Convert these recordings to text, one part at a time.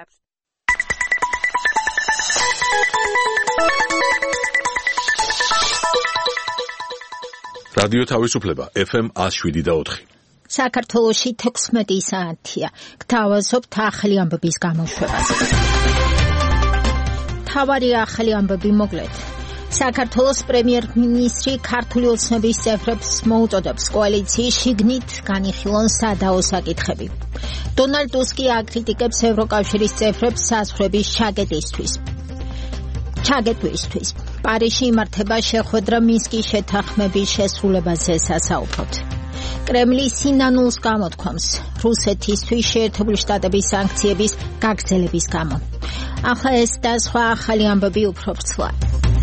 რადიო თავისუფლება FM 107.4. საქართველოში 16 საათია. გთავაზობთ ახალი ამბების გამოშვებას. თავარი ახალი ამბები მოგლეთ. საქართველოს პრემიერ-მინისტრი ქართული ოცნების წევრებს მოუწოდებს კოალიციის შიგნით განიხილონ სადაო საკითხები. დონალდ ტუსკი აკრიტიკებს ევროკავშირის წევრებს საზღვრების ჩაგეტვისთვის. პარიზში იმართება შეხვედრა მინსკის შეთანხმების შესრულებაზე სასაუბროდ. კრემლი სინანულს გამოთქვამს რუსეთისთვის შეერთებული შტატების სანქციების გაგრძელების გამო. ახლა ეს და სხვა ახალი ამბები უფრო ვრცლად.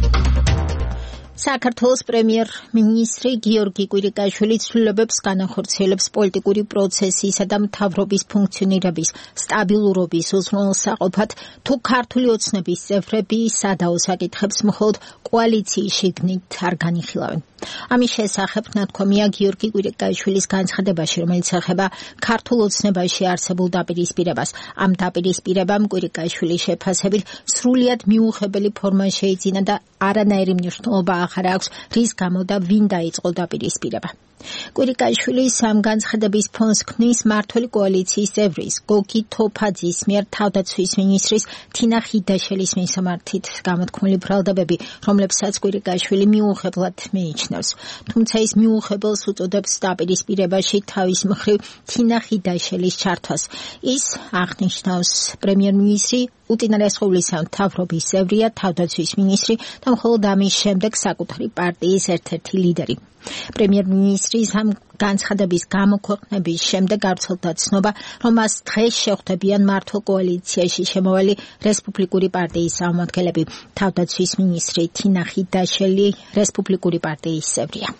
საქართველოს პრემიერ-მინისტრი გიორგი კვირიკაშვილი ცვლილებებს განახორციელებს პოლიტიკური პროცესისა და მთავრობის ფუნქციონირების სტაბილურობის უზრუნველსაყოფად, თუ ქართული ოცნების წევრები სადაო საკითხებს მხოლოდ კოალიციის შიგნით არ განიხილავენ. ამის შესახებ ნათქვამია გიორგი კვირიკაშვილის განცხადებაში, რომელიც ეხება ქართულ ოცნებაში არსებულ დაპირისპირებას. ამ დაპირისპირებამ კვირიკაშვილის შეფასებით სრულიად მიუღებელი ფორმა შეიძინა და არანაირი მნიშვნელობა აღარ აქვს, რის გამო და ვინ დაიწყო დაპირისპირება. კვირიკაშვილის ამ განცხადების ფონს ქმნის მმართველი კოალიციის წევრის გოგი თოფაძის მიერ თავდაცვის მინისტრის თინა ხიდაშელის მისამართით გამოთქმული ბრალდებები, რომლებსაც კვირიკაშვილი მიუღებლად მიიჩნევს. თუმცა ის მიუღებელს უწოდებს დაპირისპირებაში თავის მხრივ თინა ხიდაშელის ჩართვას. ის აღნიშნავს, პრემიერ-მინისტრი უწინარესყოვლისა მთავრობის წევრია, თავდაცვის მინისტრი და მხოლოდ ამის შემდეგ საკუთარი პარტიის ერთ-ერთი ლიდერი. პრემიერ-მინისტრის ამ განცხადების გამოქვეყნების შემდეგ გავრცელდა ცნობა, რომ მას დღეს შეხვდებიან მართულ კოალიციაში შემავალი რესპუბლიკური პარტიის წარმომადგენლები. თავდაცვის მინისტრი თინა ხიდაშელი რესპუბლიკური პარტიის წევრია.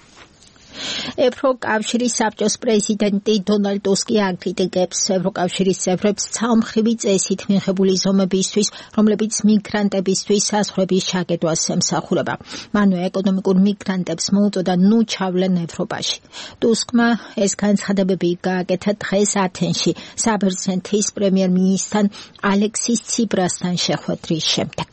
ევროკავშირის საბჭოს პრეზიდენტი დონალდ ტუსკი აკრიტიკებს ევროკავშირის წევრებს ცალმხრივი წესით მიღებული ზომებისთვის, რომლებიც მიგრანტებისთვის საზღვრების ჩაგედვას ემსახურება. მანვე ეკონომიკურ მიგრანტებს მოუწოდა ნუ ჩავლენ ევროპაში. ტუსკმა ეს განცხადებები გააკეთა დღეს ათენში საბერძნეთის პრემიერ-მინისტრთან ალექსის ციბრასთან შეხვედრის შემდეგ.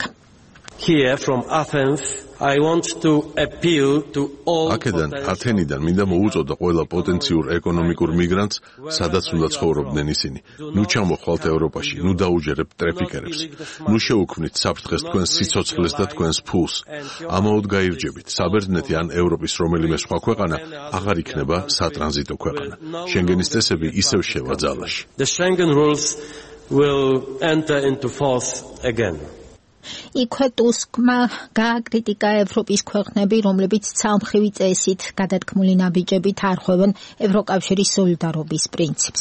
Here from Athens I want to appeal to all აქედან ათენიდან მინდა მოუწოდა ყველა პოტენციურ ეკონომიკურ მიგრანტს, სადაც უნდა ცხოვრობდნენ ისინი. ნუ ჩამოხვალთ ევროპაში, ნუ დაუჯერებთ ტრეფიკერებს. ნუ შეუქმნით საფრთხეს თქვენს სიცოცხლეს და თქვენს ფულს. ამაოდ გაირჯებით, საბერძნეთი ან ევროპის რომელიმე სხვა ქვეყანა აღარ იქნება სატრანზიტო ქვეყანა. შენგენის წესები ისევ შევა ძალაში. The Schengen rules will enter into force again. იქვე ტუსკმა გააკრიტიკა ევროპის ქვეყნები, რომლებიც ცალმხრივი წესით გადადგმული ნაბიჯებით არღვევენ ევროკავშირის სოლიდარობის პრინციპს.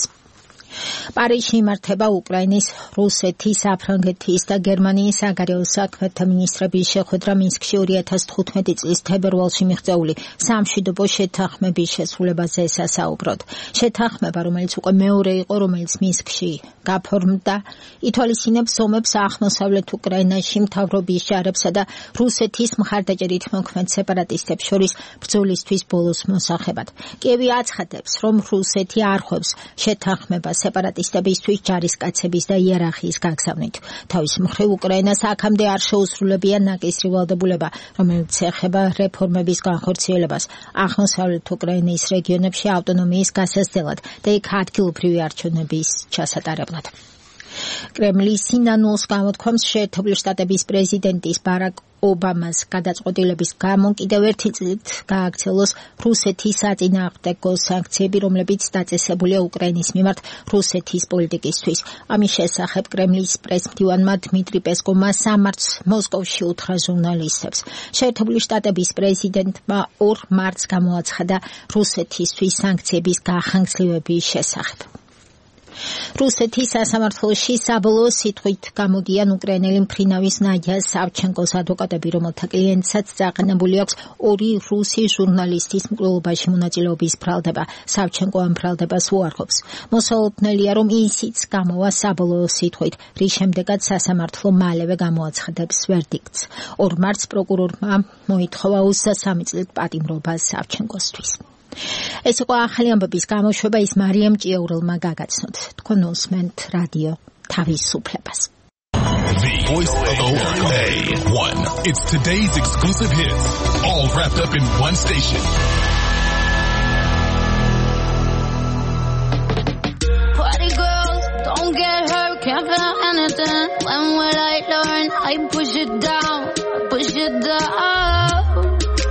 პარიზში იმართება უკრაინის, რუსეთის, საფრანგეთის და გერმანიის საგარეო საქმეთა მინისტრების შეხვედრა მინსკში 2015 წლის თებერვალში მიღწეული სამშვიდობო შეთანხმების შესრულებაზე სასაუბროდ. შეთანხმება, რომელიც უკვე მეორე იყო, რომელიც მინსკში გაფორმდა, ითვალისწინებს ომებს აღმოსავლეთ უკრაინაში მთავრობის ჯარებსა და რუსეთის მხარდაჭერით მოქმედ სეპარატისტებს შორის ბრძოლისთვის ბოლოს მოსახებად. კიევი აცხადებს, რომ რუსეთი არღვევს შეთანხმებას სეპარატისტებისთვის ჯარისკაცების და იერარქიის გაგზავნით. თავის მხრივ უკრაინას აქამდე არ შეუსრულებია ნაკისრი ვალდებულება, რომელიც ეხება რეფორმების განხორციელებას აღმოსავლეთ უკრაინის რეგიონებში ავტონომიის გასაზრდელად და იქ ადგილობრივი არჩევნების ჩასატარებლად. კრემლი სინანულს გამოთქვამს შეერთებული შტატების პრეზიდენტის ბარაკ ობამას გადაწყვეტილების გამო კიდევ ერთი წლით გააქცელოს რუსეთის საწინააღმდეგო სანქციები, რომლებიც დაწესებულია უკრაინის მიმართ რუსეთის პოლიტიკისთვის. ამის შესახებ კრემლის პრესმდივანმა დმიტრი პესკოვმა სამართს მოსკოვში უთხრა ჟურნალისტებს. შეერთებული შტატების პრეზიდენტმა 2 მარტს გამოაცხადა რუსეთისთვის სანქციების გახანგრძლივების შესახებ. რუსეთის სასამართლოში საბოლოო სიტყვით გამოდიან უკრაინელი მფრინავის ნადია სავჩენკოს ადვოკატები, რომელთა კლიენტსაც წაყენებული აქვს 2 რუსი ჟურნალისტის მკვლელობაში მონაწილეობის ბრალდება. სავჩენკო ამ ბრალდებას უარყოფს. მოსალოდნელია, რომ ისიც გამოვა საბოლოო სიტყვით, რის შემდეგაც სასამართლო მალევე გამოაცხადებს ვერდიქტს. 2 მარტს პროკურორმა მოითხოვა 23 წლით პატიმრობა სავჩენკოსთვის. ეს იყო ახალი ამბების გამოშვება, ის მარიამ ჭიაურელმა გაგაცნოთ. თქვენ უსმენთ რადიო თავისუფლებას. voice of OA1. It's today's exclusive hits, all wrapped up in one station. Party girls, don't get hurt, can't feel anything. When will I learn? I push it down, push it down.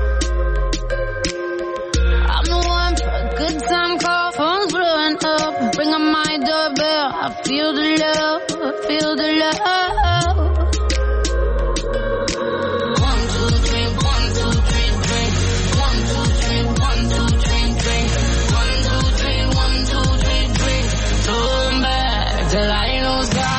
I'm the one for a good time call, phone's blowing up. Ring on my doorbell, I feel the love, I feel the love. 1, 2, 3, 1, 2, 3, drink. 1, 2, 3, 1, 2, 3, drink. 1, 2, 3, 1, 2, 3, drink. Turn back till I lose God.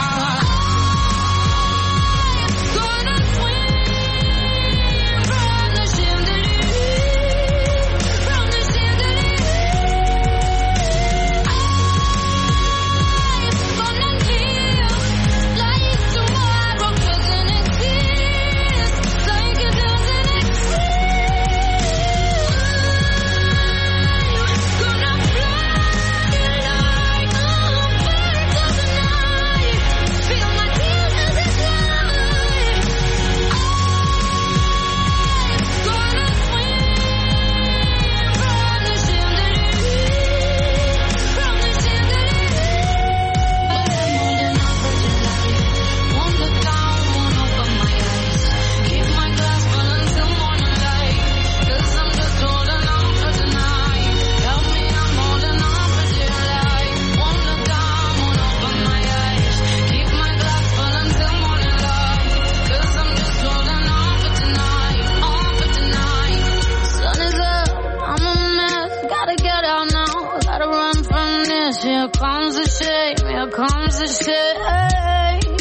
Here comes the shame, here comes the shame.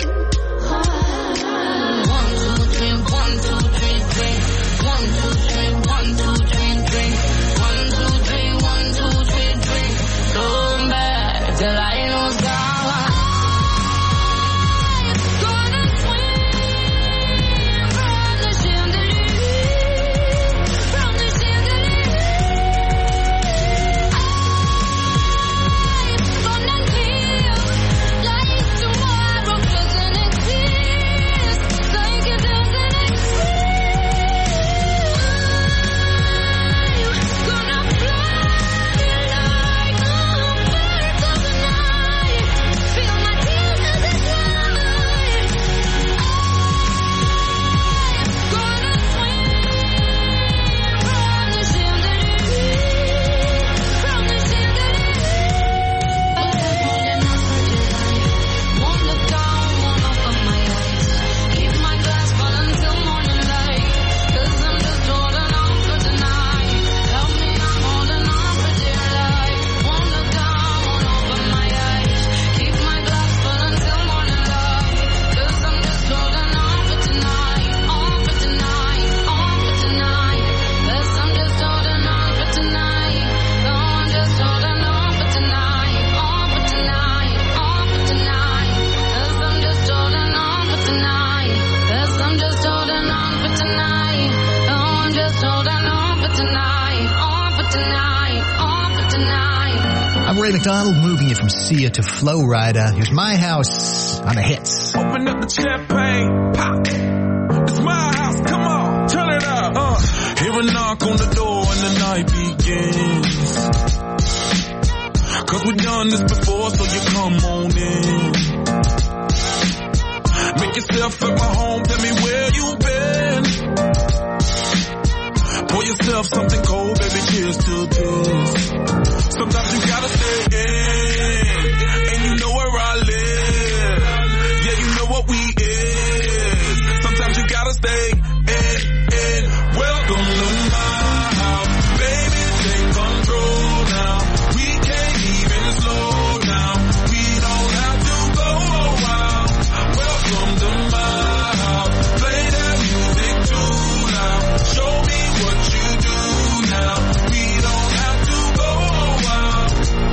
1, 2, 3, 1, 2, 3, drink. 1, 2, 3, 1, 2, 3, drink. 1, 2, 3, 1, 2, 3, drink. Turn back till I lose God. Ray McDonald moving you from Sia to Flow Rider. Here's My House on the hits. Open up the champagne, pop. It's my house, come on, turn it up. Hear a knock on the door and the night begins. Cause we've done this before, so you come on in. Make yourself at my home, tell me where you been. Pour yourself something cold, baby, cheers to this. Sometimes you gotta stay in, and you know where I live. Yeah, you know what we is. Sometimes you gotta stay in. Welcome to my house, baby, take control now. We can't even slow down. We don't have to go a while. Welcome to my house, play that music too loud. Show me what you do now. We don't have to go a while.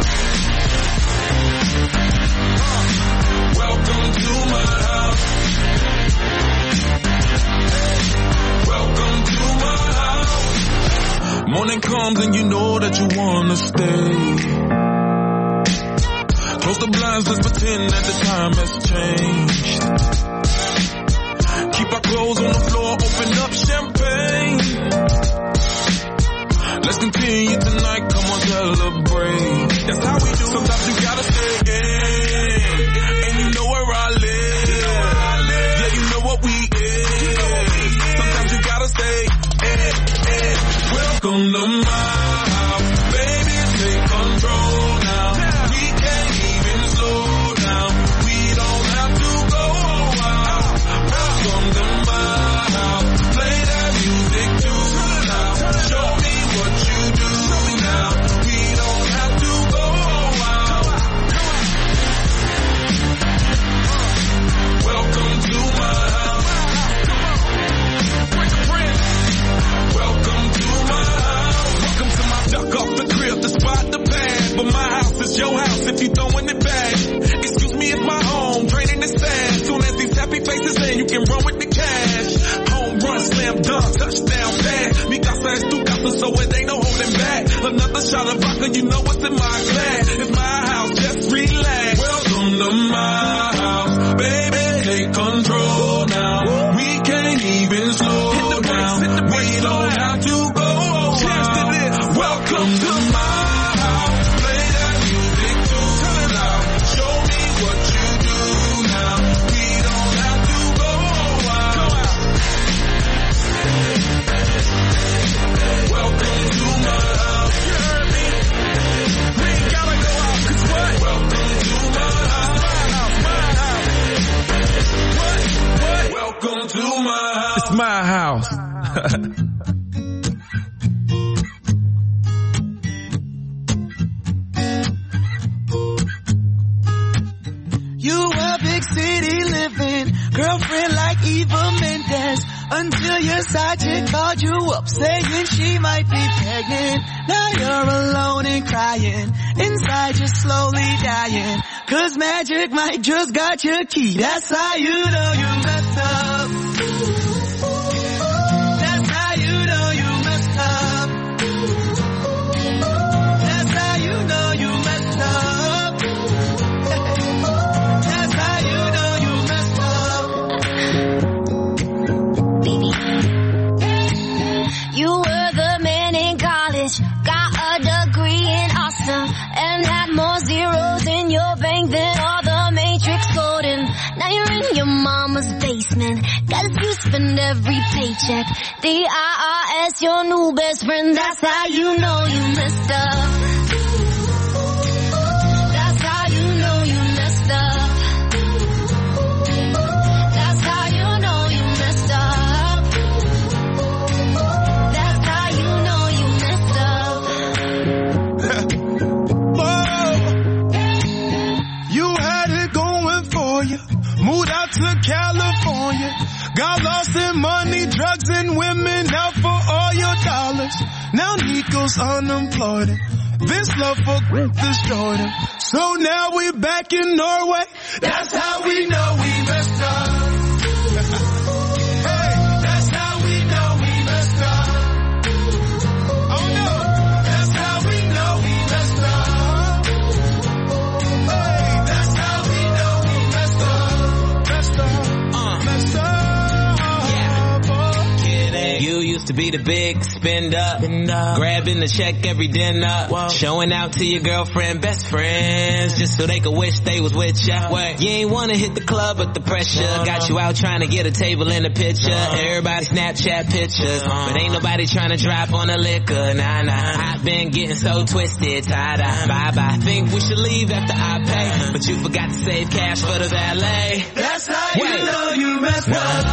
Welcome to my house. Welcome to my house. Morning comes and you know that you wanna stay. Close the blinds, let's pretend that the time has changed. That's how we do. Sometimes you gotta stay in, and you know where I live. Yeah, you know what we is. Sometimes you gotta stay in. Welcome to my house, baby. Take control now. We can't even slow down. We don't have to go out. Welcome to my house. Play that music too loud. Show me what you do now. We don't have to go out. Welcome to my house. Welcome to my house. Welcome to my duck off the crib, the spot, the bag. But my house is your house if you throwing it back. Excuse me, it's my home, draining the sand. Soon as these happy faces in, you can run with the cash. Home run, slam dunk, touchdown pass. Mi casa es tu casa, so it ain't no holding back. Another shot of vodka, you know what's in my glass. It's my house, just relax. Welcome to my house, baby, take control now. We can't even slow down. We don't have to go out. Welcome to my house. Play that music too loud. Show me what you do now. We don't have to go out. Welcome to my house. You heard me? We ain't gotta go out, 'cause what? Welcome to my house. What? Welcome to my house. It's my house. You a big city living, girlfriend like Eva Mendes, until your side chick called you up saying she might be pregnant. Now you're alone and crying, inside you're slowly dying, 'cause magic might just got your key. That's how you know you messed up. That's how you know you messed up. That's how you know you messed up. That's how you know you messed up. You were the man in college, got a degree in awesome, and had more zeros in your bank than all the Matrix coding. Now you're in your mama's basement, 'cause you spend every paycheck. The IRS, your new best friend, that's how you know you messed up. That's how you know you messed up. That's how you know you messed up. That's how you know you messed up. Whoa. You had it going for you, moved out to California, got lost in money, drugs, and women, out for all your dollars. Now Nico's unemployed, this love for destroyed him. So now we back in Norway, that's how we know we messed up. Hey, that's how we know we messed up. Oh no, that's how we know we messed up. Hey, that's how we know we messed up. Messed up, messed up. You used to be the big spender, grabbing the check every dinner, showing out to your girlfriend, best friends, just so they could wish they was with ya. You ain't wanna hit the club, but the pressure got you out trying to get a table in the picture. Everybody Snapchat pictures, but ain't nobody trying to drop on the liquor. Nah, I've been getting so twisted, tie-dye, bye-bye. Think we should leave after I pay, but you forgot to save cash for the valet. That's how you know you messed up.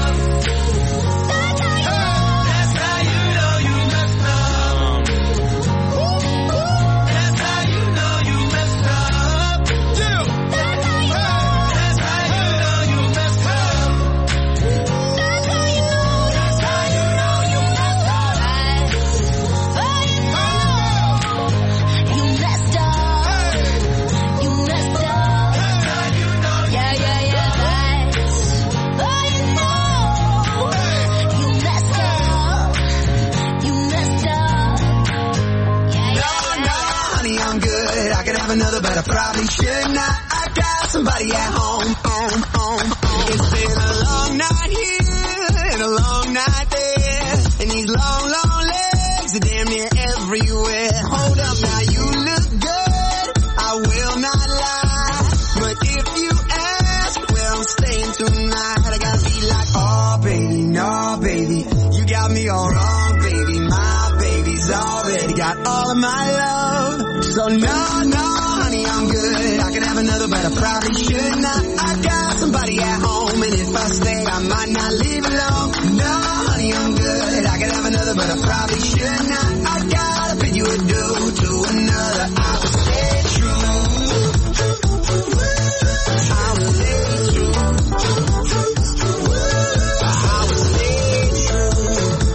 Another, but I probably should not. I got somebody at home. It's been a long night here and a long night there, and these long legs are damn near everywhere. Hold up now, you look good. got all of my love. So no, honey, I'm good. I could have another, but I probably should not. I got somebody at home, and if I stay, I might not leave alone. No, honey, I'm good. I could have another, but I probably should not. I gotta pay you a due to another. I will stay true. I will stay true. I will stay true.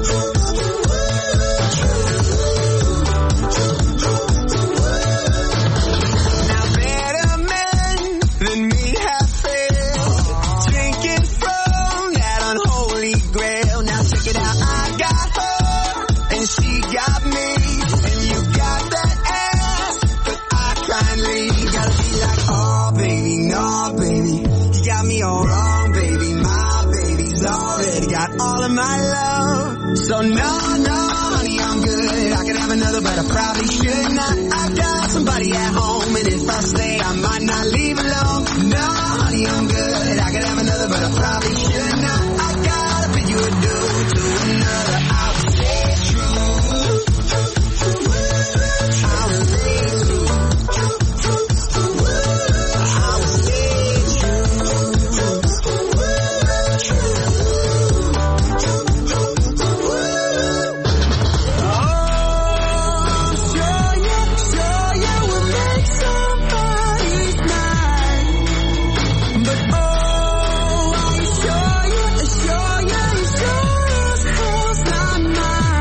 Now better men than me have failed, drinking from that unholy grail. Now check it out, I got her and she got me, and you got that ass, but I try and leave. Gotta be like, oh baby, no baby, you got me all wrong, baby. My baby's already got all of my love. So no, honey, I'm good. I could have another, but I probably should not. I got somebody at home, and if I stay, I might not leave alone. No, honey, I'm good. I could have another, but I probably should not. I gotta pay you a due to another. I will stay true. I will stay true. I will stay Sure you will make somebody's night. But are you sure hell's not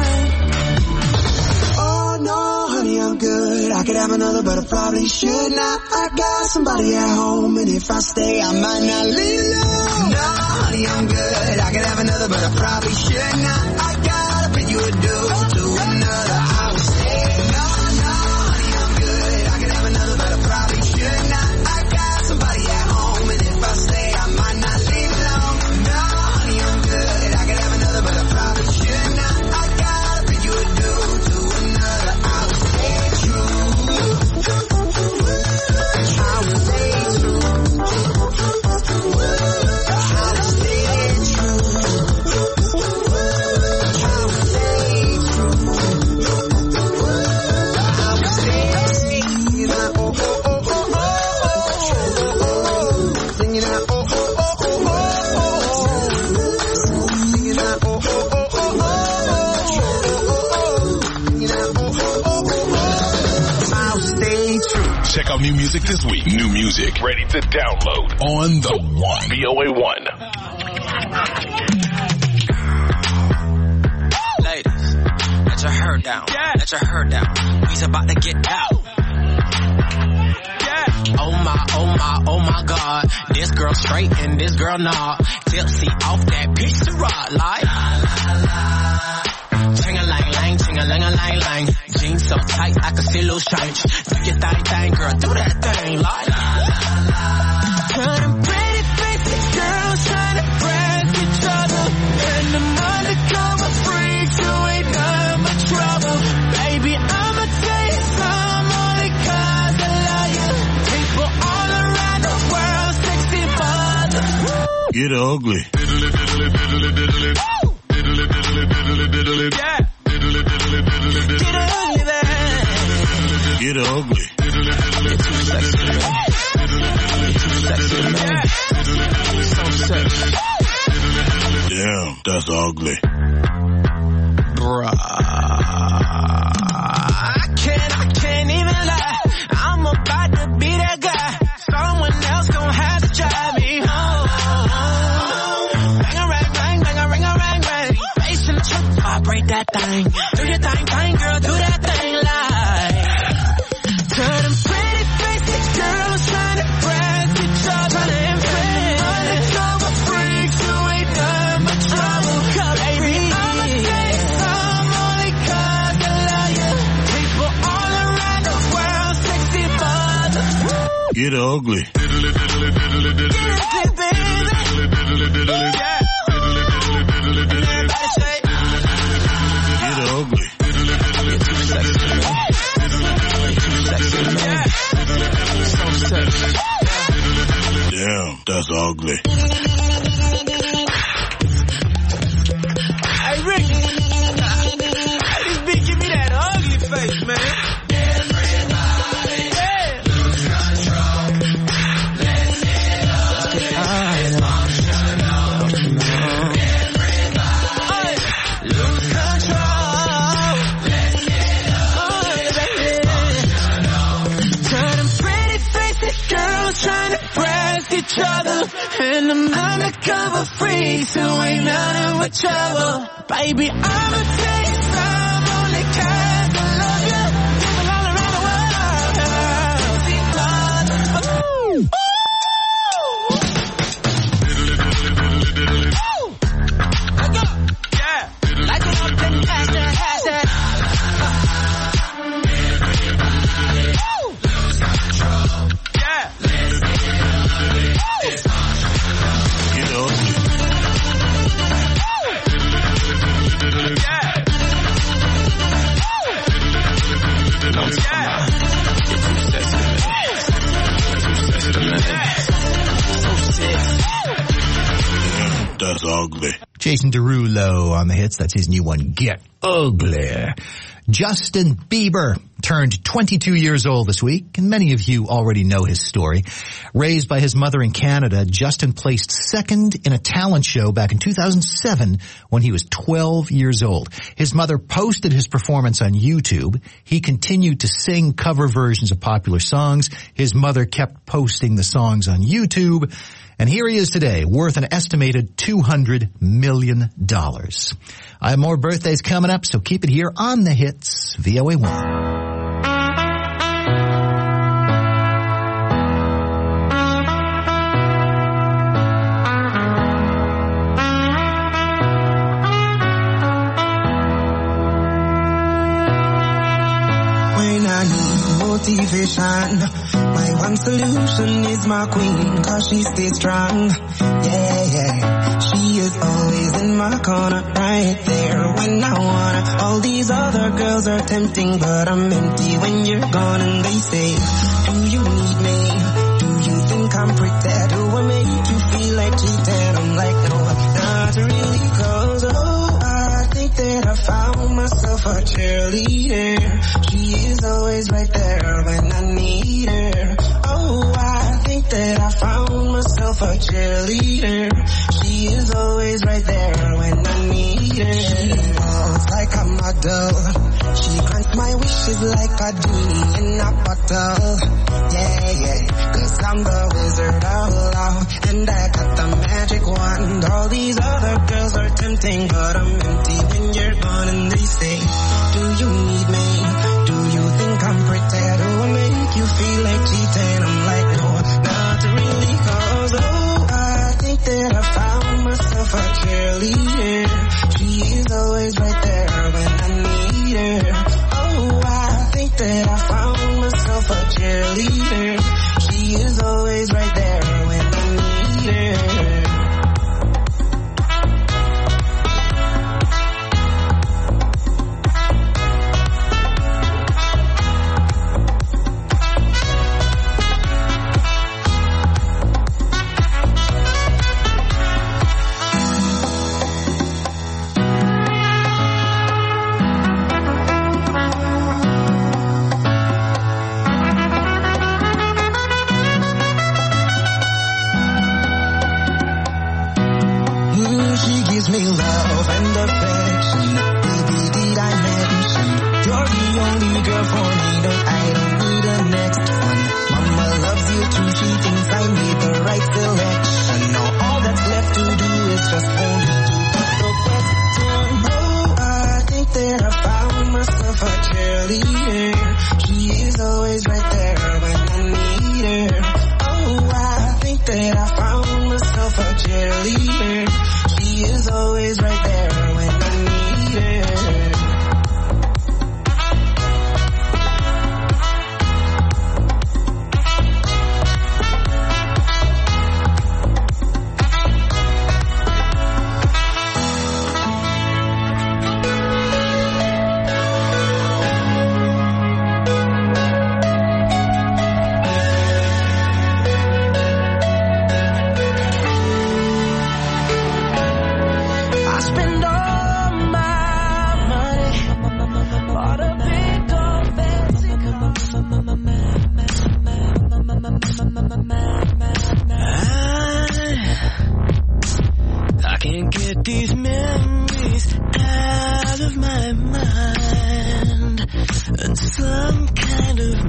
mine? Oh no, honey, I'm good. I could have another, but I probably should not. I got somebody at home, and if I stay, I might not leave alone. No, honey, I'm good. I could have another, but I probably should not. I gotta pay you a due to another. I will stay. No, honey, I'm good. I could have another, but I probably should not. I got somebody at home, and if I stay, I might not leave alone. No, honey, I'm good. I could have another, but I probably should not. I gotta pay you a due to another. I will stay true. I will stay true. I will stay true. Check out new music this week. New music ready to download on the One. VOA1. Ladies, let your hair down. Let your hair down. We's about to get out. Oh my God. This girl straight and this girl nah. Tipsy off that pizza rod like. Ching-a-lang-lang, ching-a-lang-a-lang-lang. Jeans so tight I can see loose change. Do your thing, girl, do that thing like. Turning pretty faces, girls trying to brag each other. And the undercover freaks who ain't none but trouble. Baby, I'ma tell you some only 'cause I love you. People all around the world, sexy mother. Get ugly. Yeah. Get ugly, man. Get ugly. You're too sexy, man. You're too sexy, man. So sexy. Damn, that's ugly. Bruh. I can't even lie. I'm about to be that guy. Someone else gon' have to drive me home. Bang a rang, bang, bang a ring, rang, rang. Bass in the truck, vibrate that thing. Do your thing, girl, do that thing like. Turn them pretty faces, girls trying to brag each other. Trying to impress undercover freaks who ain't done but trouble. Baby, I'ma say some only 'cause I love you. People all around the world, sexy mother. Get ugly. Get ugly, baby. Yeah. And everybody say, Get ugly. you're too sexy, man. You're too sexy, man. So sexy. Damn, that's ugly. Hey, Ricky. Hey, this bitch give me that ugly face, man. and I'm undercover freak, so ain't nothing but trouble. Baby, I'ma take some only kind of love you. People all around the world. See blood. Ooh. Like it up and hashtag. Yeah. You know. That's ugly. Jason Derulo on the hits. That's his new one, Get Ugly. Justin Bieber turned 22 years old this week, and many of you already know his story. Raised by his mother in Canada, Justin placed second in a talent show back in 2007 when he was 12 years old. His mother posted his performance on YouTube. He continued to sing cover versions of popular songs. His mother kept posting the songs on YouTube. And here he is today, worth an estimated $200 million. I have more birthdays coming up, so keep it here on The Hits, VOA1. Motivation. My one solution is my queen, cause she stays strong. Yeah. She is always in my corner, right there when I wanna. All these other girls are tempting, but I'm empty when you're gone. And they say, do you need me? Do you think I'm pretty? Do I make you feel like cheating? I'm like, no, not really, cause I think that I found myself a cheerleader. She is always right there when I need her. Oh, I think that I found myself a cheerleader. She is always right there when I need her. She walks like a model. She grants my wishes like a genie in a bottle. Yeah. Cause I'm the wizard of love, and I got the magic wand. All these other girls are tempting, but I'm empty when you're gone. And they say, do you need me? Do you think I'm pretty? Do I make you feel like cheating? I'm like, no, not really, cause I think that I found myself a cheerleader. She is always right there when I need her. Oh, I think that I found myself a cheerleader. She is always right there when I need her.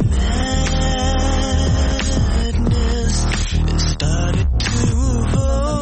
Madness, it started to evolve.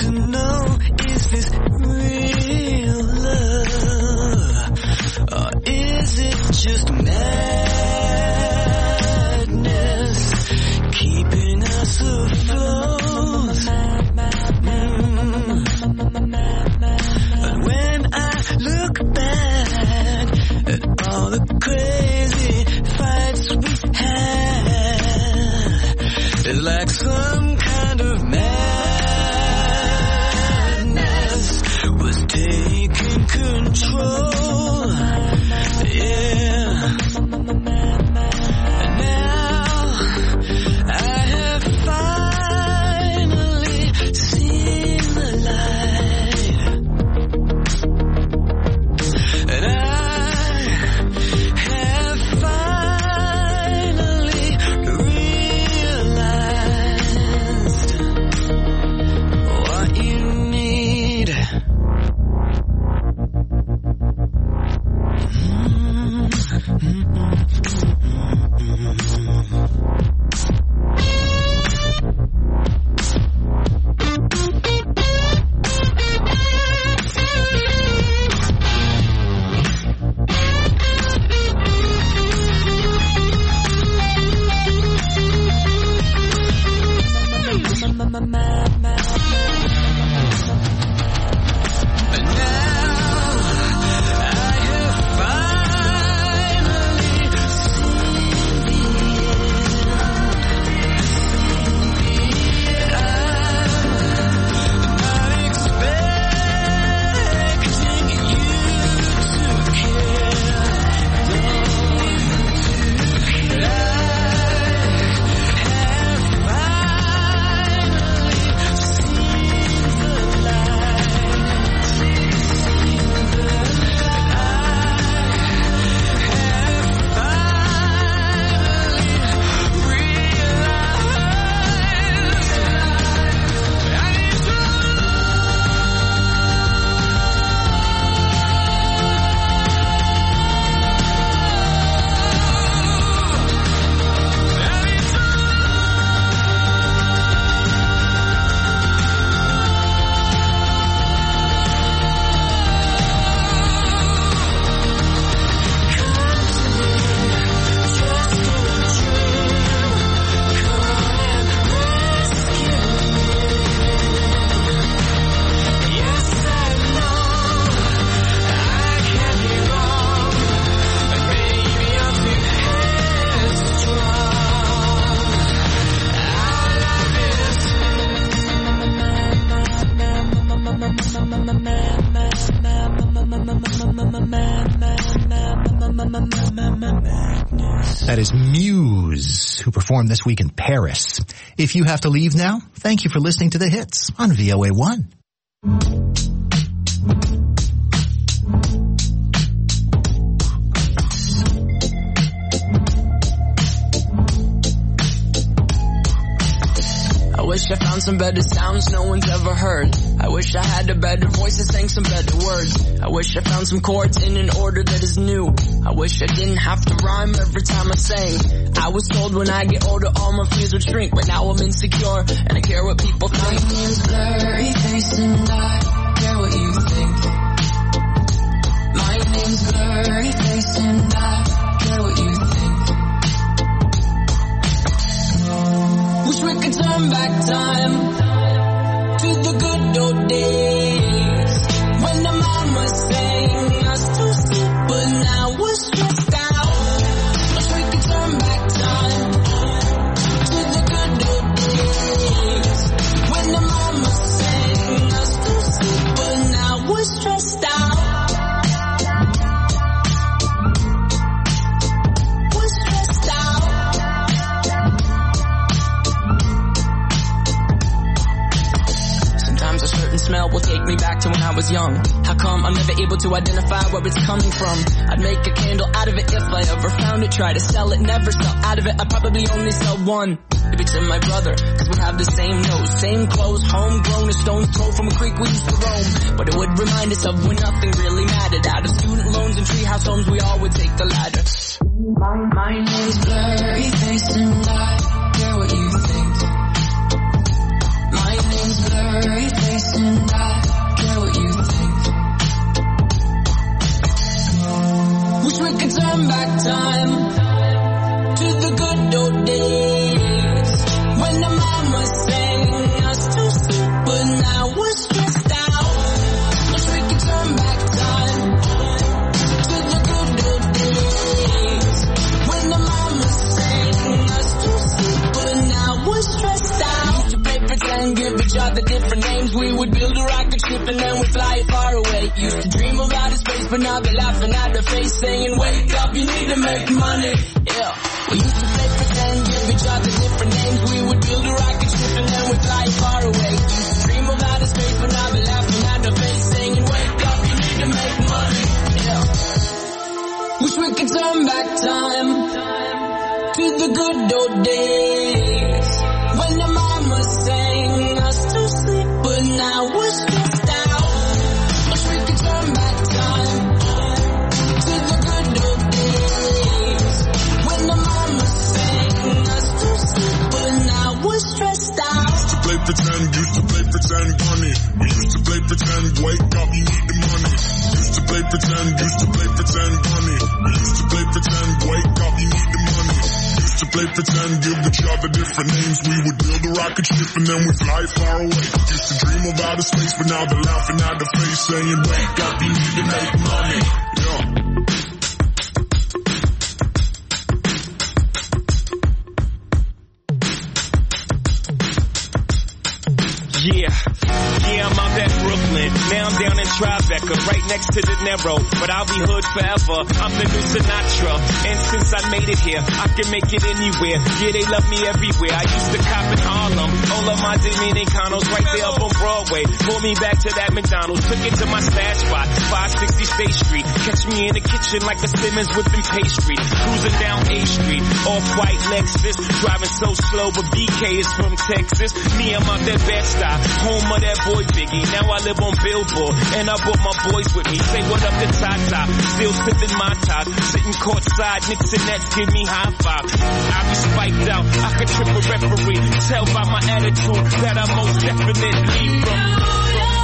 to know, is this real love? Or is it just madness keeping us afloat? And when I look back at all the crazy fights we had, it's like some kind of madness was taking control. Yeah. And now I have finally seen the light. And I have finally realized what you need. That is Muse, who performed this week in Paris. If you have to leave now, thank you for listening to The Hits on VOA1. I wish I found some better sounds no one's ever heard. I wish I had a better voice and sang some better words. I wish I found some chords in an order that is new. I wish I didn't have to rhyme every time I sang. I was told when I get older all my fears would shrink, but now I'm insecure and I care what people think. My name's Blurry Face and I care what you think. My name's Blurry Face and I care what you think. Wish we could turn back time to the good old days when the mama sang us to sleep, but now we're stressed out. Wish we could turn back time to the good old days when the mama sang us to sleep, but now we're stressed out. We're stressed out. Sometimes a certain smell will take me back to when I was young. How come I'm never able to identify where it's coming from? I'd make a candle out of it if I ever found it. Try to sell it, never sell out of it. I'd probably only sell one. Maybe to my brother, cause we have the same nose, same clothes, homegrown, a stone's throw from a creek we used to roam. But it would remind us of when nothing really mattered. Out of student loans and treehouse homes, we all would take the ladder. My name's Blurry Face and I care what you think. My name's Blurry Face and out the different names. We would build a rocket ship and then we'd fly far away. Used to dream of outer space, but now they're laughing at the face, saying, wake up, you need to make money. Yeah. We used to play pretend, give each other different names. We would build a rocket ship and then we'd fly far away. Used to dream of outer space, but now they're laughing at the face, saying, wake up, you need to make money. Yeah. Wish we could turn back time to the good old days when the mama sang us to sleep, but now we're stressed out. Wish we could turn back time to the good old days when the mama sang us to sleep, but now we're stressed out. Used to play pretend, bunny. We used to play pretend, wake up, you need the money. Used to play pretend, bunny. We used to play pretend, wake up, you need the money. Used to play pretend, give each other different names. We would build a rocket ship and then we'd fly far away. Used to dream of outer space, but now they're laughing at the face, saying, wake up, you need to make money. Yeah. Yeah, I'm out at Brooklyn. Now I'm down in Tribeca, right next to the Narrow. But I'll be hood forever. I'm the new Sinatra. And since I made it here, I can make it anywhere. Yeah, they love me everywhere. I used to cop in Harlem. All of my Dominicanos right there up on Broadway. Pulled me back to that McDonald's. Took it to my stash spot, 560 State Street. Catch me in the kitchen like a Simmons whipping pastry. Cruising down A Street, off-white Lexus. Driving so slow, but BK is from Texas. Me, I'm out that Bed-Stuy, home of that boy Biggie. Now I live on Billboard, and I brought my boys with me. Say what up to Tata, still sipping my top. Sitting courtside, Knicks and Nets give me high five. I be spiked out, I could trip a referee. Tell by my attitude that I most definitely from.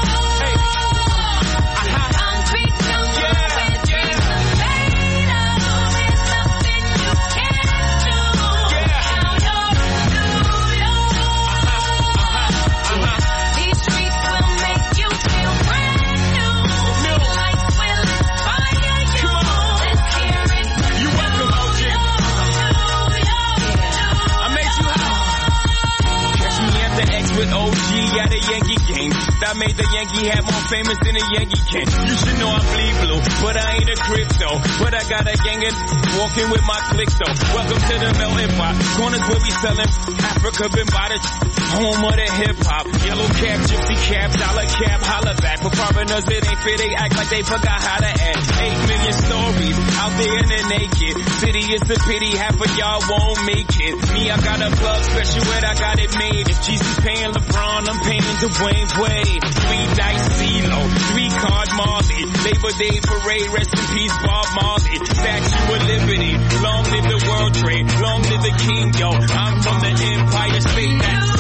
With OG at a Yankee game. That made the Yankee hat more famous than a Yankee can. You should know I bleed blue, but I ain't a crypto. But I got a gang of walking with my click though. Welcome to the melting pot. Corners where we selling Africa been by the home of the hip hop. Yellow cap, gypsy cap, dollar cap, holla back. For foreigners it ain't fair, they act like they forgot how to act. 8 million stories out there in the naked city. It's a pity half of y'all won't make it. Me, I got a plug special and I got it made. If Jesus paying LeBron, I'm paying Dwayne Wade. 3 dice CeeLo, 3 card Marley. Labor Day parade, rest in peace Bob Marley. Statue of Liberty, long live the World Trade, long live the King, yo. I'm from the Empire State. That's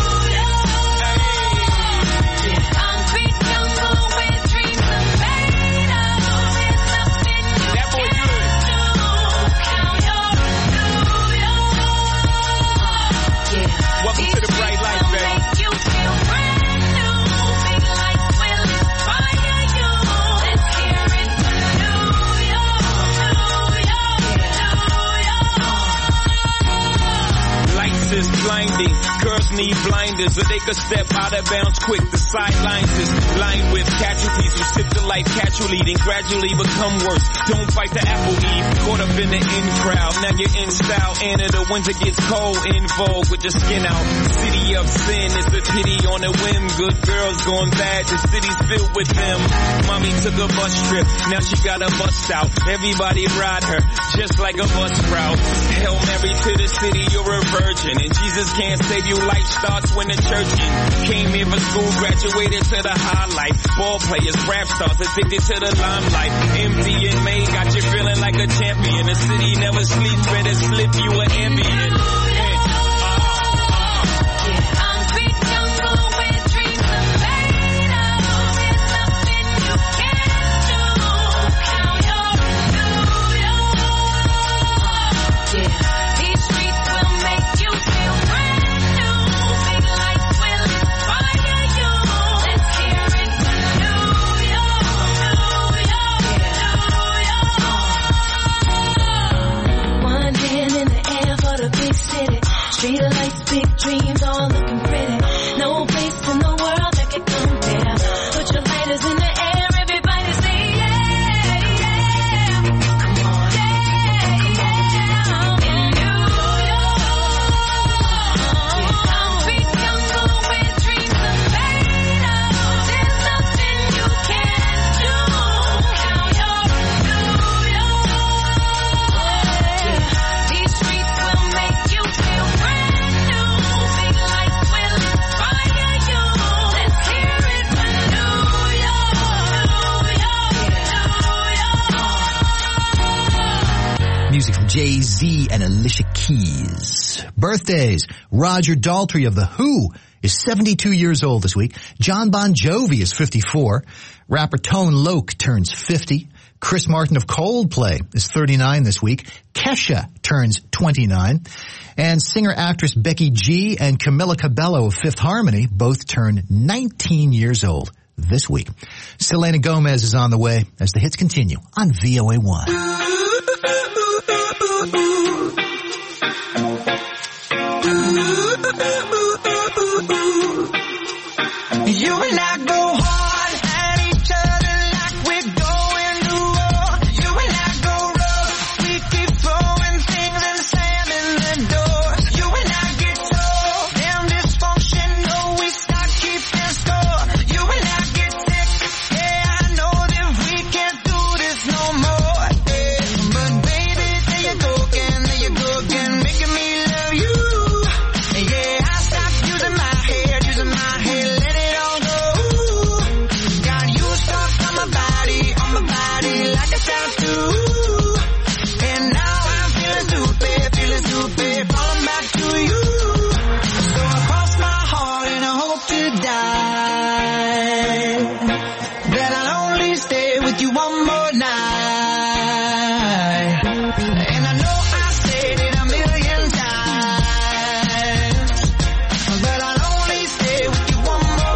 welcome to the bright light, baby. Is blinding. Girls need blinders so they could step out of bounds quick. The sidelines is lined with casualties who sip the life casually and gradually become worse. Don't fight the apple eve. Caught up in the in crowd. Now you're in style. And in the winter gets cold. In vogue with your skin out. City of sin is a pity on a whim. Good girls going bad. The city's filled with them. Mommy took a bus trip. Now she got a bust out. Everybody ride her just like a bus route. Hail Mary to the city. You're a virgin. And Jesus can't save you, life starts when the church in. Came here for school, graduated to the highlight. Ball players, rap stars, addicted to the limelight. Empty in May, got you feeling like a champion. The city never sleeps, better slip you an ambient. One hand in the air for the big city. Jay-Z and Alicia Keys. Birthdays. Roger Daltrey of The Who is 72 years old this week. John Bon Jovi is 54. Rapper Tone Loc turns 50. Chris Martin of Coldplay is 39 this week. Kesha turns 29. And singer-actress Becky G and Camila Cabello of Fifth Harmony both turn 19 years old this week. Selena Gomez is on the way as the hits continue on VOA1. You and I go hard at each other like we're going to war. You and I go rough, we keep throwing things and slamming the doors. You and I get told, damn dysfunctional, we start keeping score. You and I get sick, yeah, I know that we can't do this no more. Yeah. But baby, there you go again, making me love you. Yeah, I stopped using my head, let it all go. Got you stuck on my body like a tattoo. And now I'm feeling stupid, falling back to you. So I cross my heart and I hope to die that I'll only stay with you one more night. And I know I said it a million times, but I'll only stay with you one more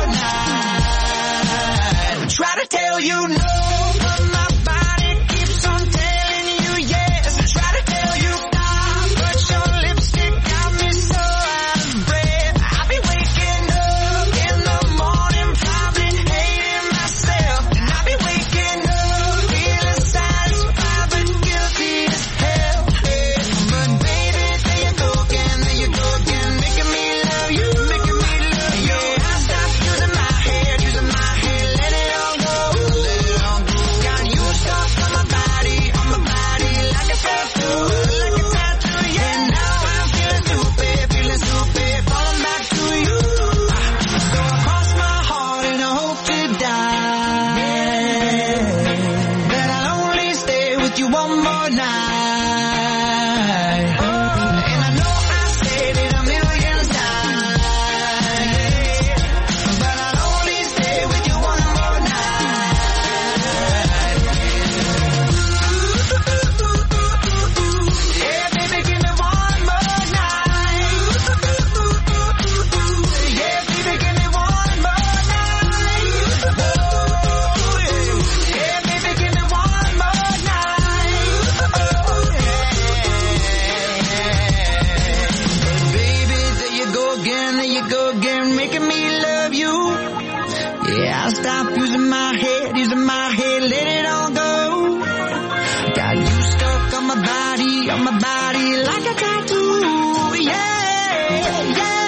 night. Try to tell you no, but my body keeps on telling you yes. Try to tell you stop, but your lipstick got me so out of breath. I'll be waking up in the morning, probably hating myself. And I'll be waking up feeling satisfied but guilty as hell. But baby, there you go again, making me love you. Yeah, I stopped using my head, let it all go. Got you stuck on my body like a tattoo. And now I'm feeling stupid, falling back to you. So I cross my heart and I hope to die that I'll only stay with you one more night. And I know I said it a million times, but I'll only stay with you one more night. Yeah, baby, give me one more night. Yeah, baby, give me one more night. Yeah, baby, give me one more night. Baby, there you go again, making me love you. Yeah, I'll stop using my head, let it all go. Got you stuck on my body like a tattoo. Yeah.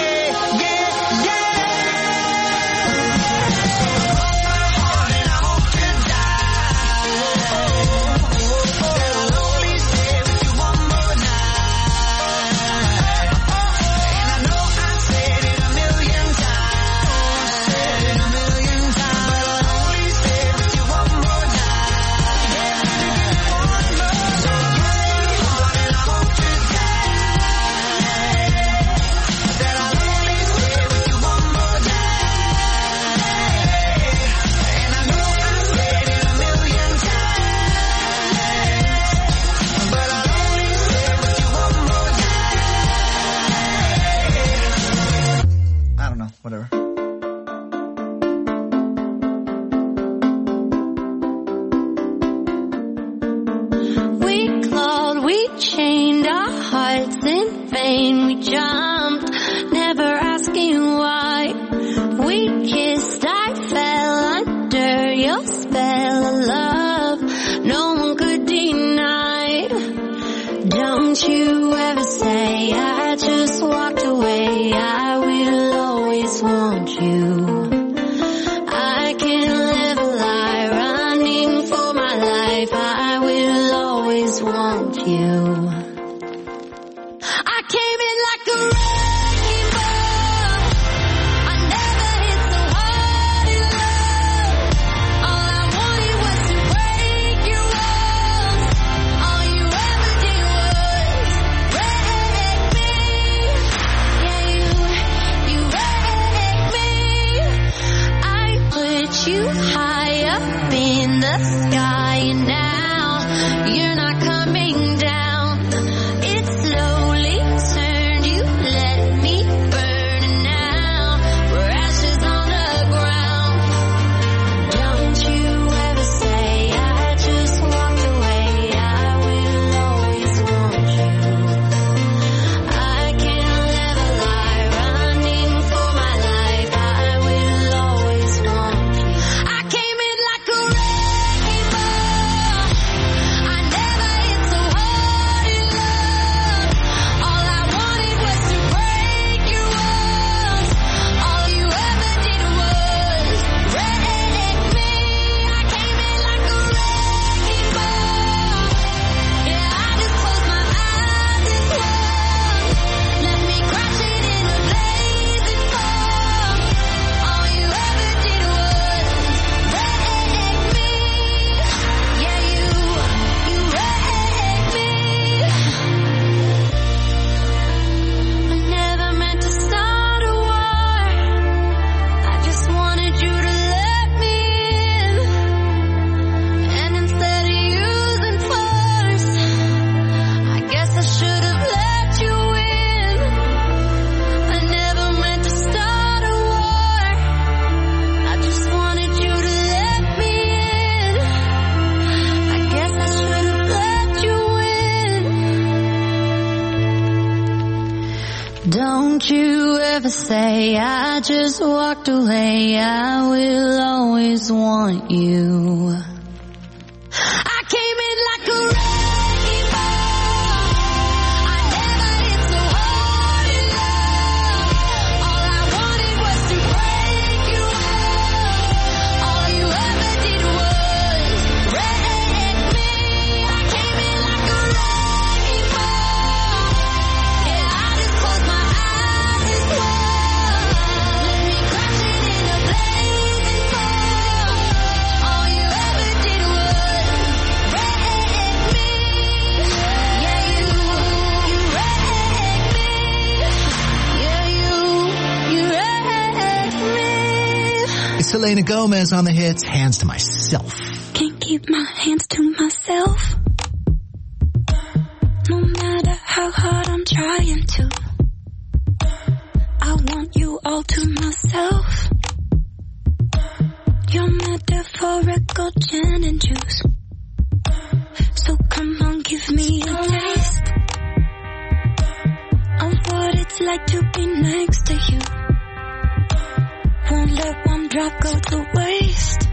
Whatever. We clawed, we chained our hearts in vain. We jumped, never asking why. We kissed, I fell under your spell of love. No one could deny. Don't you ever say I just walked away. I will always want you. I can't live a lie, running for my life. I will always want you. I came in like a wrecking ball. I never hit so hard in love. All I wanted was to break your walls. All you ever did was you high up in the sky, and now you're not coming down. It slowly turned, you let me burn, and now we're ashes on the ground. Don't you ever say I just walked away, I will always want you. I can't live a lie, running for my life, I will always want you. I came in like a wrecking ball, I never hit so hard in love. All I wanted was to break your walls, all you ever did was wreck me. I came in like a wrecking ball, yeah, I just closed my eyes and swung, left me crashing in a blazing fall. All you ever did was wreck me, yeah, you wrecked me. I never meant to start a war, I just wanted you to let me in, and instead of using force, I guess I should have let you in. I never meant to start a war, I just wanted you to let me in. I guess I should have let you in. Don't you ever say I just walked away, I will always want you. I came in like a wrecking ball, I never hit so hard in love. All I wanted was to break you off, all you ever did was wreck me. I came in like a wrecking ball, yeah, I just closed my eyes and swung, left me crashing in a blazing fall. All you ever did was wreck me, yeah, you wrecked me, yeah, you wrecked me. It's Selena Gomez on the hits, Hands to Myself. Can't keep my hands to myself, no matter how hard I'm trying to. I want you all to myself, your metaphorical gin and juice. So come on, give me a taste of what it's like to be next to you. Won't let one drop go to waste,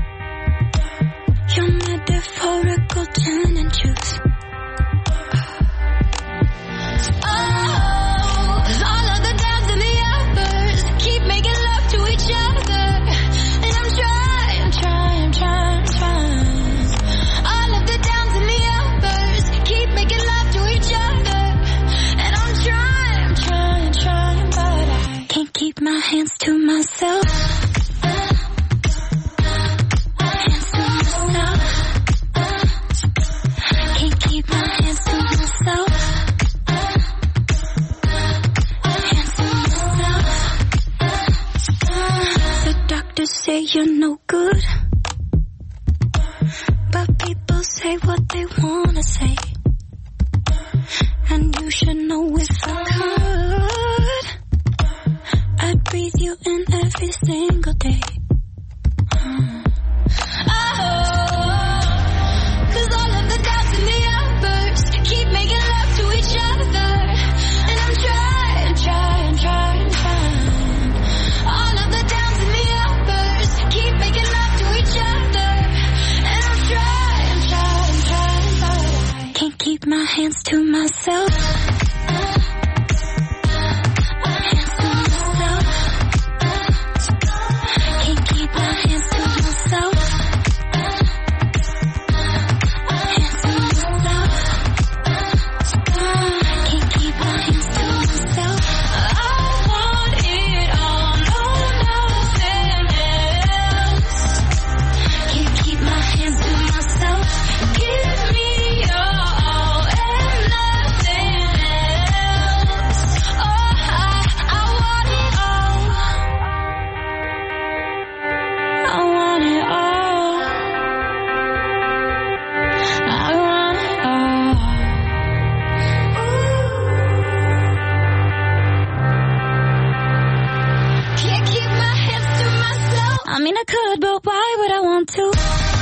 your metaphorical gin and juice. Oh, 'cause all of the downs and the uppers keep making love to each other, and I'm trying. All of the downs and the uppers keep making love to each other, and I'm trying, but I can't keep my hands to myself. Hands to myself. Can't keep my hands to myself. Hands to myself. The doctors say you're no good, but people say what they wanna say, and you should know if I could, I'd breathe you in every single day. Oh, 'cause all of the downs and the uppers keep making love to each other, and I'm trying. All of the downs and the uppers keep making love to each other, and I'm trying, but I can't keep my hands to myself. Hands to myself. I mean, I could, but why would I want to?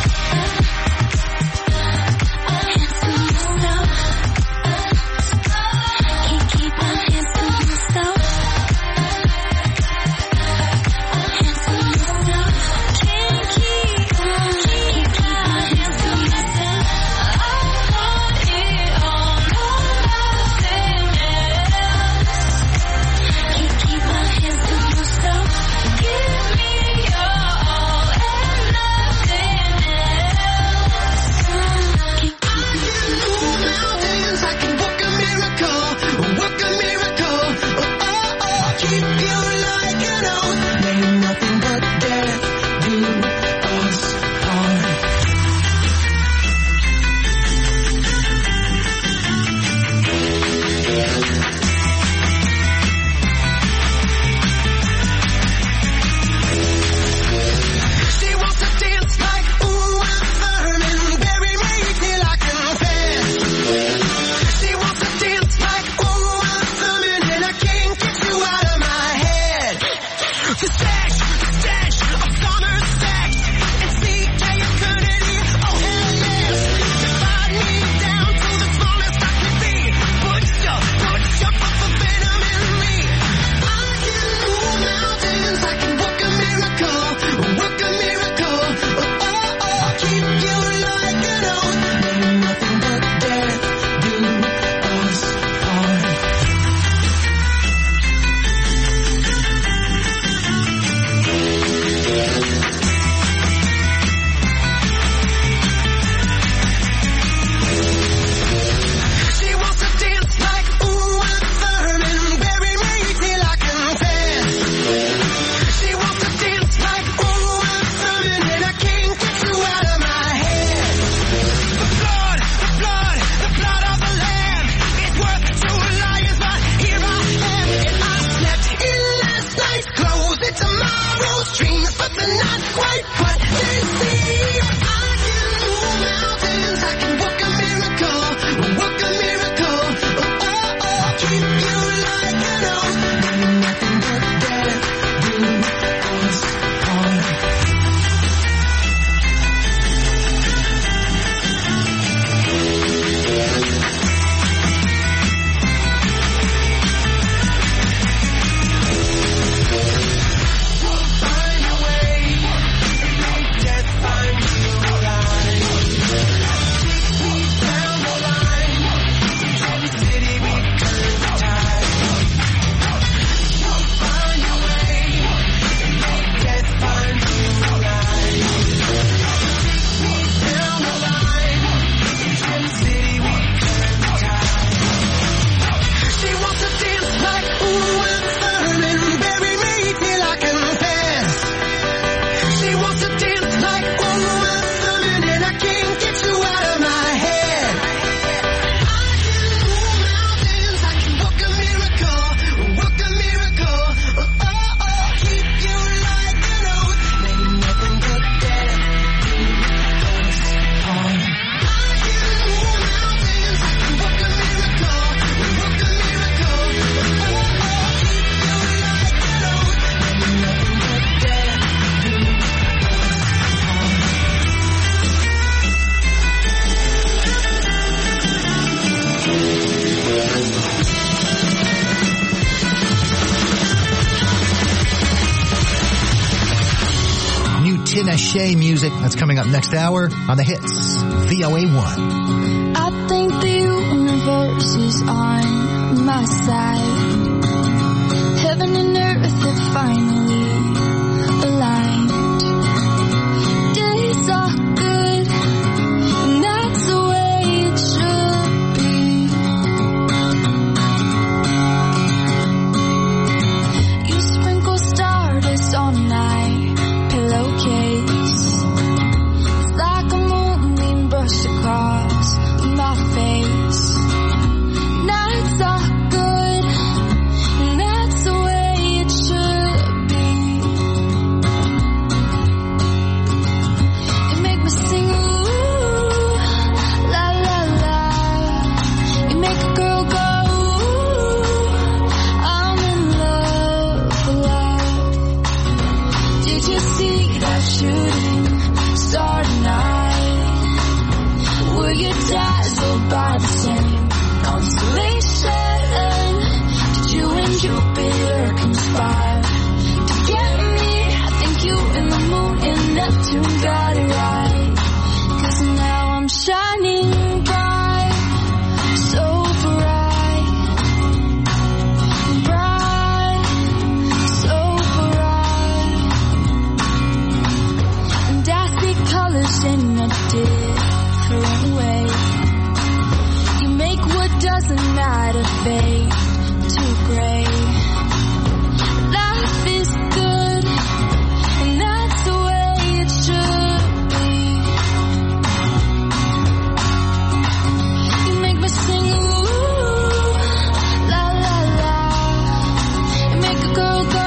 Tinashe music. That's coming up next hour on the hits. VOA1. I think the universe is on my side. Heaven and earth have finally aligned. Days are good, and that's the way it should be. You sprinkle stardust on my pillowcase. It's like a moonbeam brushed across my face. Nights are good, and that's the way it should be. that shooting star tonight? Were you dazzled by the same constellation? Did you and Jupiter conspire to get me? I think you and the moon and Neptune got it right. 'Cause now I'm shining bright, so bright, bright, so bright. And I see colors in a different way. You make what doesn't matter fade to gray. Life is good, and that's the way it should be. You make me sing ooh, la la la. You make a girl go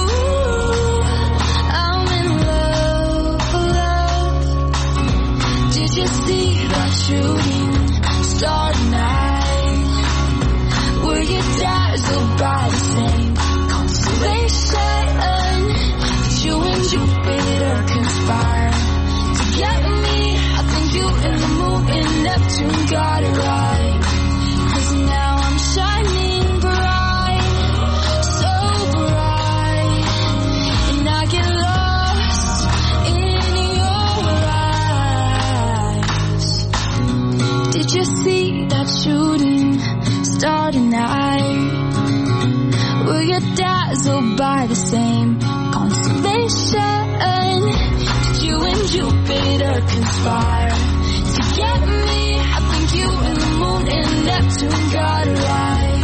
ooh, I'm in love, love. Did you see that shooting star tonight? Were you dazzled by the same constellation? Did you and Jupiter conspire to get me? I think you and the moon and Neptune got it right. 'Cause now I'm shining bright, so bright, and I get lost in your eyes. Did you see that shooting star tonight? Were you dazzled by the same constellation? Did you and Jupiter conspire to get me? I think you and the moon and Neptune got it right.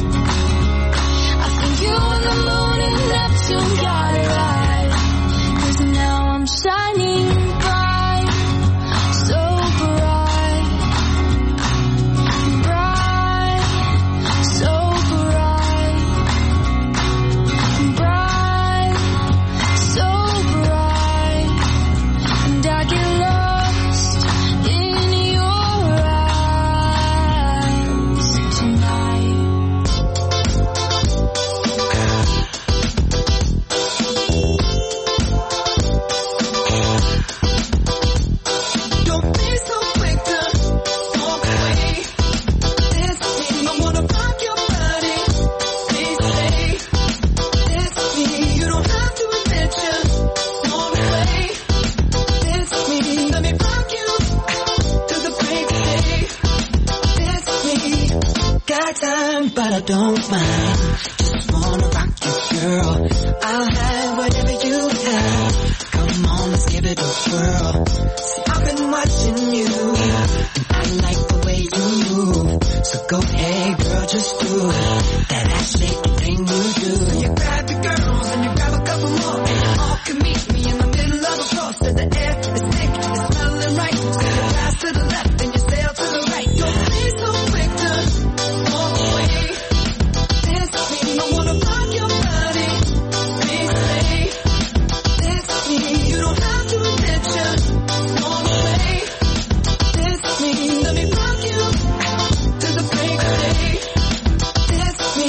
I think you and the moon and Neptune got it right. 'Cause now I'm shining bright, so bright, bright, so bright, bright, so bright, and I get lost in your eyes tonight. Don't be so quick to walk away. This me, I wanna rock your body. Please stay. This me, you don't have to admit you walk away. This me, let me rock you to the break of day. This me, got time but I don't mind. Just wanna rock you, girl. I'll have whatever you have. Come on, let's give it a whirl. See, I've been watching you, and I like the way you move. So go ahead, girl, just do that ass shaking thing you do. You grab your girls and you grab a couple more, and you all can meet me in the middle of the floor. So the air is thick, it's smelling right. So you pass to the left and you sail to the right. Don't be so quick to walk away. This me, I wanna rock your body. Please stay. This me, you don't have to admit you walk away. This me, let me rock you to the break of day. This me,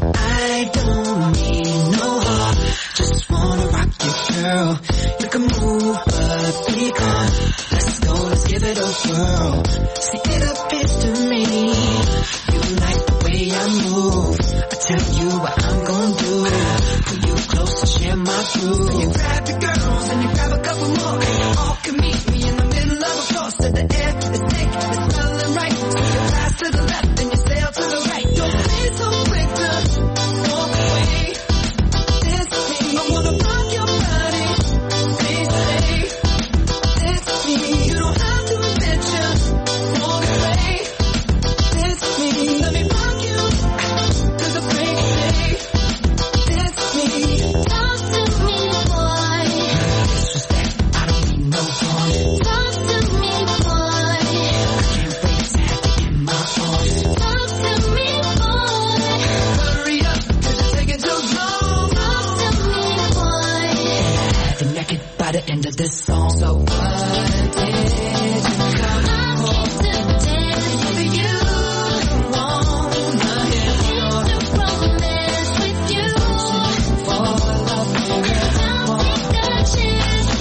I don't need no heart, just wanna rock you, girl. You can move, but be calm. Let's go, let's give it a whirl. See, it appears to me you like the way I move. I tell you what I'm gonna do. Pull you close and share my groove. So you grab your girls and you grab a couple more, and you all can meet me in the middle of the floor. So the air is thick, it's smelling right. So you pass to the left and you sail to the right. Don't be so quick to walk away. This me, I wanna rock your body. Please stay. This me, you don't have to admit you walk away. This me, let me rock you to the break of day. This me, talk to me, boy. Disrespect, I don't need no fun. Talk to me, boy. I can't wait to have you in my arms. Talk to me, boy. Hurry up, 'cause you're taking too long. Talk to me, boy. Have you naked by the end of this song. So what did you come for? To dance with you. Wanna hear your romance with you. For love, girl. I'll take the chance.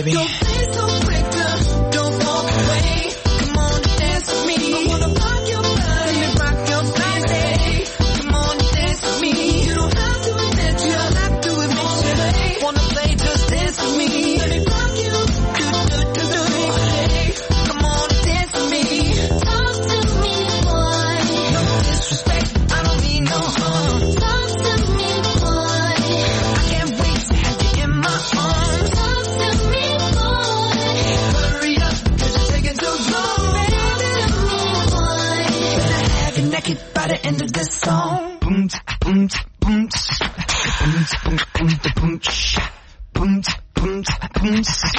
baby. Don't be so quick to don't walk away. Come on and dance with me. I wanna rock your body, rock your body. Come on and dance with me. You don't have to admit you don't have to admit you wanna play, just dance with me. Let me rock you, do. Come on and dance with me. Talk to me, boy. No disrespect, I don't mean no harm. Talk to me, boy. I can't wait to have you in my arms. Talk to me, boy. Hurry up, 'cause you're taking too long. Talk to me, boy. Better have you naked by the end of this song. Boom, boom, boom, boom, boom, boom, boom, boom, boom, boom,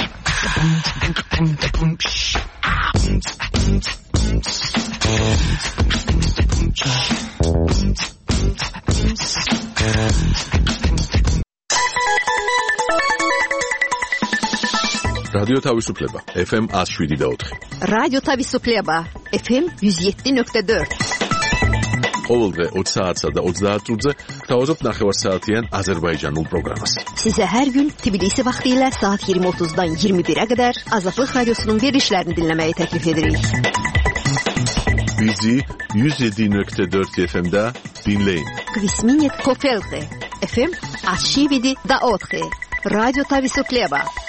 რადიო თავისუფლება FM 107.4 რადიო თავისუფლება FM 107.4 ყოველდღე 20 საათსა და 30 წუთზე გთავაზობთ ნახევარსაათიან აზერბაიჯანულ პროგრამას. Size her gün Tbilisi vaxtilə saat 20:30-dan 21-ə qədər Azadlıq Radiosunun verilişlərini dinləməyi təklif edirik. Bizi 107.4 FM-də dinləyin. Kvisminət Kofelte FM 107.4 Radyo Tavisuklieba